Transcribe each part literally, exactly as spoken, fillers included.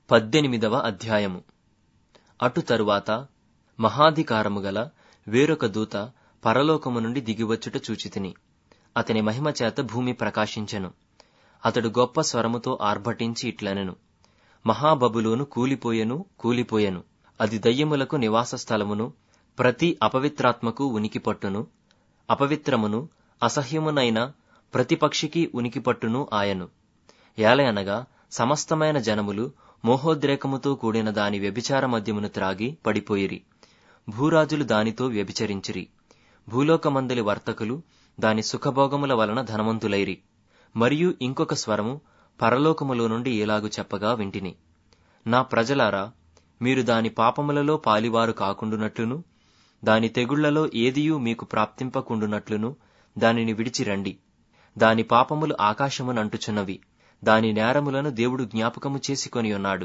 పద్దెనిమిదవ అధ్యాయము. అటు తరువాత మహాధికారము గల వేరొక దూత పరలోకము నుండి దిగివచ్చుట చూచితిని. అతని మహిమ చేత భూమి ప్రకాశించెను. అతడు గొప్ప స్వరముతో ఆర్భటించి ఇట్లనెను, మహాబబులోను కూలిపోయెను, కూలిపోయెను. అది దయ్యములకు నివాస స్థలమును, ప్రతి అపవిత్రాత్మకు ఉనికి పట్టును, అపవిత్రమును అసహ్యమునైన ప్రతి పక్షికి ఉనికి పట్టును ఆయను. ఏలయనగా సమస్తమైన జనములు మోహోద్రేకముతో కూడిన దాని వ్యభిచార మద్యమును త్రాగి పడిపోయిరి. భూరాజులు దానితో వ్యభిచరించిరి. భూలోకమందలి వర్తకులు దాని సుఖభోగముల వలన ధనవంతులైరి. మరియు ఇంకొక స్వరము పరలోకములో నుండి ఇలాగు చెప్పగా వింటిని, నా ప్రజలారా, మీరు దాని పాపములలో పాలివారు కాకుండునట్లును, దాని తెగుళ్లలో ఏదియూ మీకు ప్రాప్తింపకుండునట్లును దానిని విడిచిరండి. దాని పాపములు ఆకాశమునంటుచున్నవి. దాని నేరములను దేవుడు జ్ఞాపకము చేసుకొని ఉన్నాడు.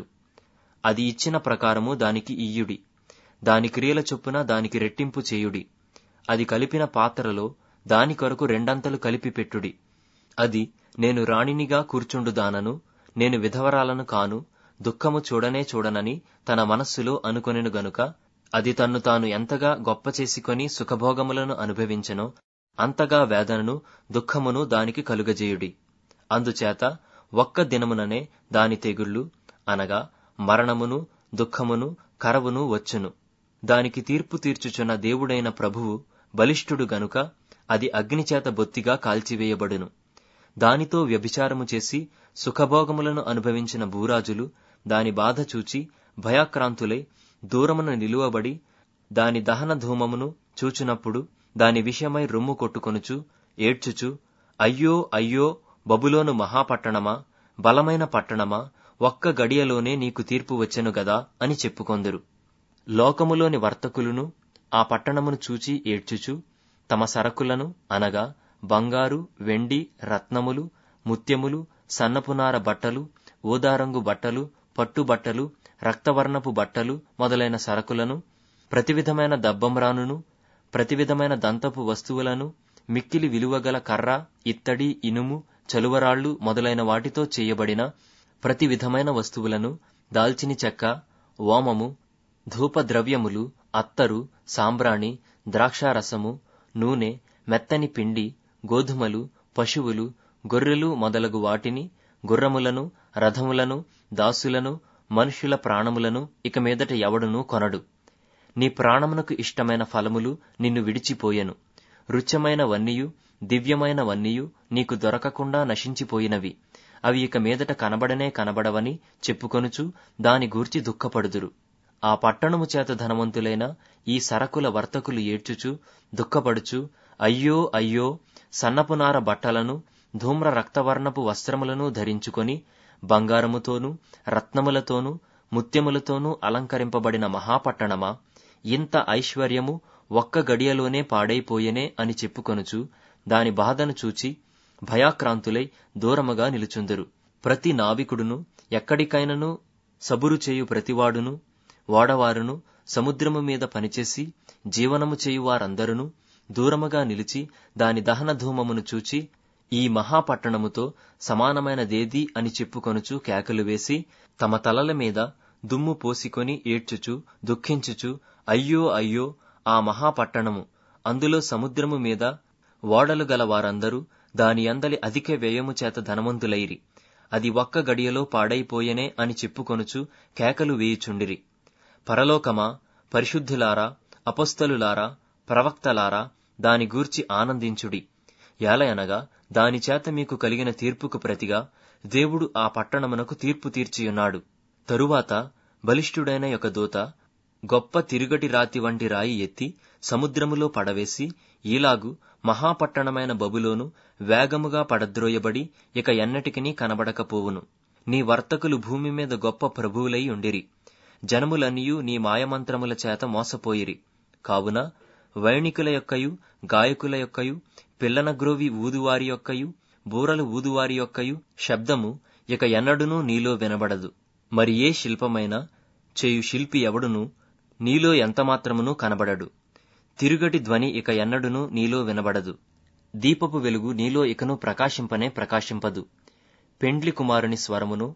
అది ఇచ్చిన ప్రకారము దానికి ఇయ్యుడి. దాని క్రియల చొప్పున దానికి రెట్టింపు చేయుడి. అది కలిపిన పాత్రలో దాని కొరకు రెండంతలు కలిపి పెట్టుడి. అది, నేను రాణినిగా కూర్చుండుదానను, నేను విధవరాలను కాను, దుఃఖము చూడనే చూడనని తన మనస్సులో అనుకొనెను గనుక, అది తన్ను తాను ఎంతగా గొప్ప చేసుకొని సుఖభోగములను అనుభవించెనో అంతగా వేదనను దుఃఖమును దానికి కలుగజేయుడి. అందుచేత ఒక్క దినముననే దాని తెగుళ్ళు, అనగా మరణమును, దుఃఖమును, కరవును వచ్చును. దానికి తీర్పు తీర్చుచున్న దేవుడైన ప్రభువు బలిష్ఠుడు గనుక అది అగ్నిచేత బొత్తిగా కాల్చివేయబడును. దానితో వ్యభిచారము చేసి సుఖభోగములను అనుభవించిన భూరాజులు దాని బాధ చూచి భయాక్రాంతులై దూరమున నిలువబడి దాని దహన ధూమమును చూచునప్పుడు దాని విషయమై రొమ్ము కొట్టుకొనుచు ఏడ్చుచు, అయ్యో అయ్యో బబులోను మహాపట్టణమా, బలమైన పట్టణమా, ఒక్క గడియలోనే నీకు తీర్పు వచ్చెను గదా అని చెప్పుకొందురు. లోకములోని వర్తకులును ఆ పట్టణమును చూచి ఏడ్చుచు తమ సరకులను, అనగా బంగారు, వెండి, రత్నములు, ముత్యములు, సన్నపునార బట్టలు, ఊదారంగు బట్టలు, పట్టుబట్టలు, రక్తవర్ణపు బట్టలు మొదలైన సరకులను, ప్రతివిధమైన దబ్బమ్రానును, ప్రతివిధమైన దంతపు వస్తువులను, మిక్కిలి విలువగల కర్ర, ఇత్తడి, ఇనుము, చలువరాళ్లు మొదలైన వాటితో చేయబడిన ప్రతి విధమైన వస్తువులను, దాల్చిని చెక్క, ఓమము, ధూపద్రవ్యములు, అత్తరు, సాంబ్రాణి, ద్రాక్షారసము, నూనె, మెత్తని పిండి, గోధుమలు, పశువులు, గొర్రెలు మొదలగు వాటిని, గుర్రములను, రథములను, దాసులను, మనుష్యుల ప్రాణములను ఇక మీదట ఎవడునూ కొనడు. నీ ప్రాణమునకు ఇష్టమైన ఫలములు నిన్ను విడిచిపోయెను. రుచ్యమైన వన్నియు, దివ్యమైన వన్నియు నీకు దొరకకుండా నశించిపోయినవి. అవి ఇక మీదట కనబడనే కనబడవని చెప్పుకొనుచు దాని గూర్చి దుఃఖపడుదురు. ఆ పట్టణము చేత ధనవంతులైన ఈ సరకుల వర్తకులు ఏడ్చుచు దుఃఖపడుచు, అయ్యో అయ్యో, సన్నపునార బట్టలను, ధూమ్ర రక్తవర్ణపు వస్త్రములను ధరించుకొని బంగారముతోనూ రత్నములతోనూ ముత్యములతోనూ అలంకరింపబడిన మహాపట్టణమా, ఇంత ఐశ్వర్యము ఒక్క గడియలోనే పాడైపోయెనే అని చెప్పుకొనుచు దాని బాధను చూచి భయాక్రాంతులై దూరముగా నిలుచుందురు. ప్రతి నావికుడును, ఎక్కడికైనను సబురు చేయు ప్రతివాడును, ఓడవారును, సముద్రము మీద పనిచేసి జీవనము చేయువారందరును దూరముగా నిలిచి దాని దహన ధూమమును చూచి, ఈ మహాపట్టణముతో సమానమైనదేది అని చెప్పుకొనుచు కేకలు వేసి తమ తలల మీద దుమ్ము పోసికొని ఏడ్చుచు దుఃఖించుచు, అయ్యో అయ్యో, ఆ మహాపట్టణము, అందులో సముద్రము మీద ఓడలు గల వారందరూ దాని అందలి అధిక వ్యయము చేత ధనవంతులైరి. అది ఒక్క గడియలో పాడైపోయెనే అని చెప్పుకొనుచు కేకలు వేయుచుండిరి. పరలోకమా, పరిశుద్ధులారా, అపొస్తలులారా, ప్రవక్తలారా, దాని గూర్చి ఆనందించుడి. ఏలయనగా దానిచేత మీకు కలిగిన తీర్పుకు ప్రతిగా దేవుడు ఆ పట్టణమునకు తీర్పు తీర్చియున్నాడు. తరువాత బలిష్ఠుడైన ఒక దూత గొప్ప తిరుగటి రాతి వంటి రాయి ఎత్తి సముద్రములో పడవేసి, ఈలాగు మహాపట్టణమైన బబులోను వేగముగా పడద్రోయబడి ఇక ఎన్నటికినీ కనబడకపోవును. నీ వర్తకులు భూమి మీద గొప్ప ప్రభువులై ఉండిరి. జనములన్నీయు నీ మాయమంత్రముల చేత మోసపోయిరి. కావున వైణికుల యొక్కయు, గాయకుల యొక్కయు, పిల్లనగ్రోవి ఊదువారి యొక్కయు, బూరలు ఊదువారి యొక్కయు శబ్దము ఇక ఎన్నడూనూ నీలో వినబడదు. మరి ఏ శిల్పమైనా చేయు శిల్పి ఎవడునూ నీలో ఎంతమాత్రమునూ కనబడడు. తిరుగటి ధ్వని ఇక ఎన్నడూనూ నీలో వినబడదు. దీపపు వెలుగు నీలో ఇకను ప్రకాశింపనే ప్రకాశింపదు. పెండ్లి కుమారుని స్వరమును,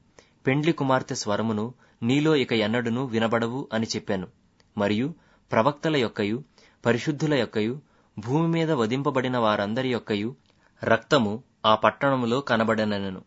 పెండ్లి కుమార్తె స్వరమును నీలో ఇక ఎన్నడును వినబడవు అని చెప్పాను. మరియు ప్రవక్తల యొక్కయు పరిశుద్ధుల యొక్కయు భూమి మీద వధింపబడిన వారందరి యొక్కయు రక్తము ఆ పట్టణములో కనబడనెను.